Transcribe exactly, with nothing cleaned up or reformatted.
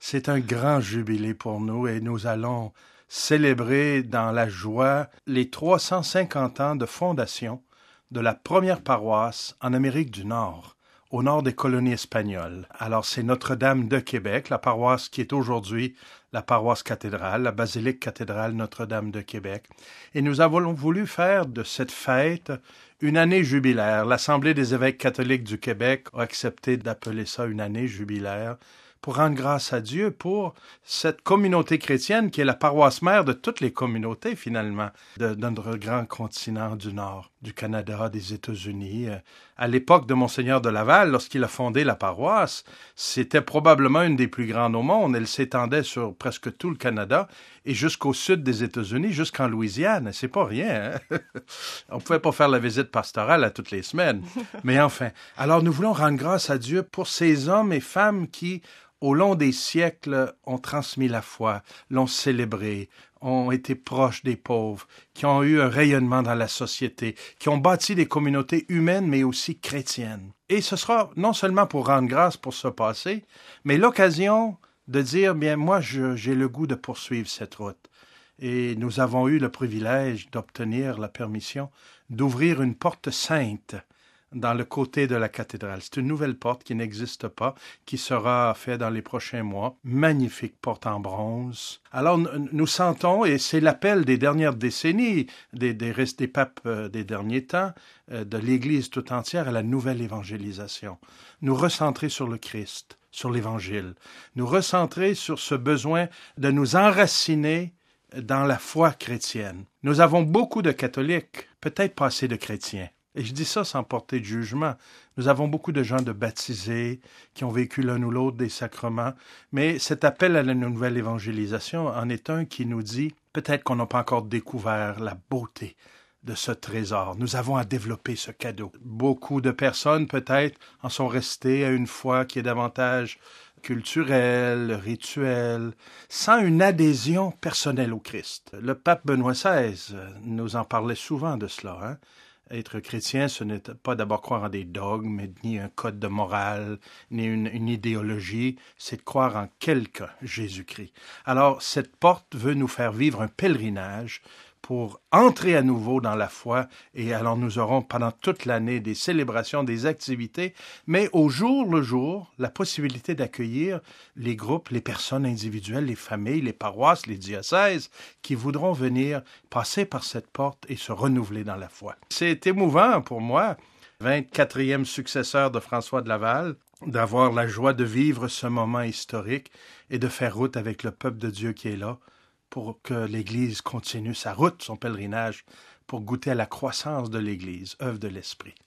C'est un grand jubilé pour nous et nous allons célébrer dans la joie les trois cent cinquante ans de fondation de la première paroisse en Amérique du Nord, au nord des colonies espagnoles. Alors, c'est Notre-Dame de Québec, la paroisse qui est aujourd'hui la paroisse cathédrale, la basilique cathédrale Notre-Dame de Québec. Et nous avons voulu faire de cette fête une année jubilaire. L'Assemblée des évêques catholiques du Québec a accepté d'appeler ça une année jubilaire pour rendre grâce à Dieu pour cette communauté chrétienne qui est la paroisse mère de toutes les communautés, finalement, de, de notre grand continent du Nord, du Canada, des États-Unis. À l'époque de Monseigneur de Laval, lorsqu'il a fondé la paroisse, c'était probablement une des plus grandes au monde. Elle s'étendait sur presque tout le Canada et jusqu'au sud des États-Unis, jusqu'en Louisiane. C'est pas rien, hein? On pouvait pas faire la visite pastorale à toutes les semaines. Mais enfin, alors nous voulons rendre grâce à Dieu pour ces hommes et femmes qui, au long des siècles, ont transmis la foi, l'ont célébrée, ont été proches des pauvres, qui ont eu un rayonnement dans la société, qui ont bâti des communautés humaines, mais aussi chrétiennes. Et ce sera non seulement pour rendre grâce pour ce passé, mais l'occasion de dire, bien, moi, je, j'ai le goût de poursuivre cette route. Et nous avons eu le privilège d'obtenir la permission d'ouvrir une porte sainte dans le côté de la cathédrale. C'est une nouvelle porte qui n'existe pas, qui sera faite dans les prochains mois. Magnifique porte en bronze. Alors, nous sentons, et c'est l'appel des dernières décennies, des, des, des papes euh, des derniers temps, euh, de l'Église tout entière à la nouvelle évangélisation. Nous recentrer sur le Christ, sur l'Évangile. Nous recentrer sur ce besoin de nous enraciner dans la foi chrétienne. Nous avons beaucoup de catholiques, peut-être pas assez de chrétiens. Et je dis ça sans porter de jugement. Nous avons beaucoup de gens de baptisés qui ont vécu l'un ou l'autre des sacrements, mais cet appel à la nouvelle évangélisation en est un qui nous dit peut-être qu'on n'a pas encore découvert la beauté de ce trésor. Nous avons à développer ce cadeau. Beaucoup de personnes peut-être en sont restées à une foi qui est davantage culturelle, rituelle, sans une adhésion personnelle au Christ. Le pape Benoît seize nous en parlait souvent de cela, hein? Être chrétien, ce n'est pas d'abord croire en des dogmes, ni un code de morale, ni une, une idéologie, c'est de croire en quelqu'un, Jésus-Christ. Alors, cette porte veut nous faire vivre un pèlerinage pour entrer à nouveau dans la foi, et alors nous aurons pendant toute l'année des célébrations, des activités, mais au jour le jour, la possibilité d'accueillir les groupes, les personnes individuelles, les familles, les paroisses, les diocèses, qui voudront venir passer par cette porte et se renouveler dans la foi. C'est émouvant pour moi, vingt-quatrième successeur de François de Laval, d'avoir la joie de vivre ce moment historique et de faire route avec le peuple de Dieu qui est là, pour que l'Église continue sa route, son pèlerinage, pour goûter à la croissance de l'Église, œuvre de l'Esprit.